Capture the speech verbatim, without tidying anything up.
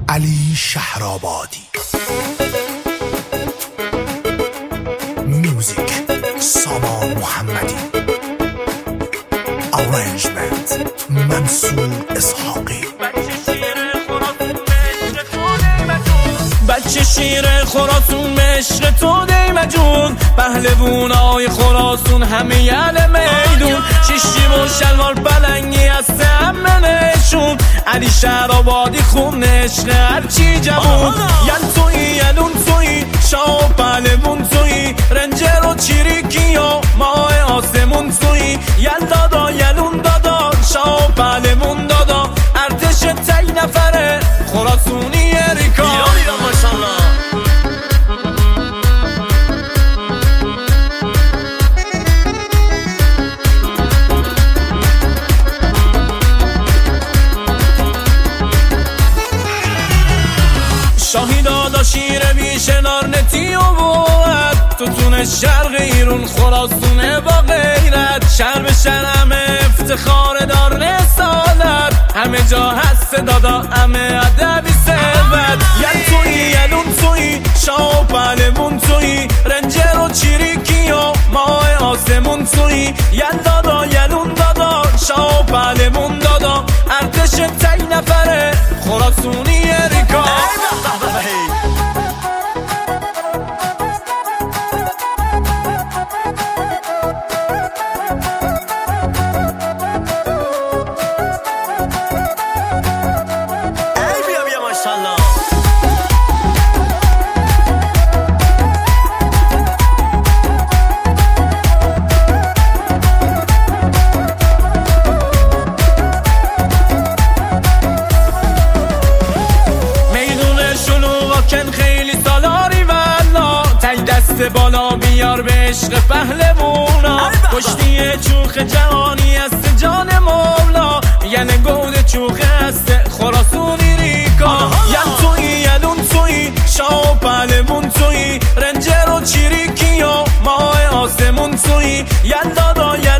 علی شهرآبادی. میوزیک سامان محمدی. آرنجمنت منصور اسحاقی. بچه شیر خراسون مشق تو دی مجون، پهلوونای خراسون همه یل میدون، شیشیم و شلوار پلنگی هسته همه نشون، علی شهرآبادی خون عشق هرچی جمون، یل توی یلون توی شاه پهلوون توی، رنجر و چیریکی و ماه آسمون توی، یل دادا یلون دادا شاه پهلوون دادا، ارتش تی نفره خراسونی ریکا. شاهی دادا شیر بیشنار نتی و بود، تو تون شرق ایرون خراسونه با غیرت، شهر به شهر همه افتخار دار رسالت، همه جا هست دادا همه ادبی ثروت، یل توی یلون توی شاه پهلوون توی، رنجر و چیریکی و ماه آسمون توی، یل دادا یلون دادا شاه پهلوون دادا، ارتش تی نفره خراسونی ریکا. خیلی سالاری والا، تای دست بالا بیار به عشق پهلوونا، کشتی چوخ جهانی است جان مولا، یعنی گود چوخ است خراسونی ریکا، یل توی یلون توی شاه پهلوون توی، رنجر و چیریکی و ماه آسمون توی، یل دادا یل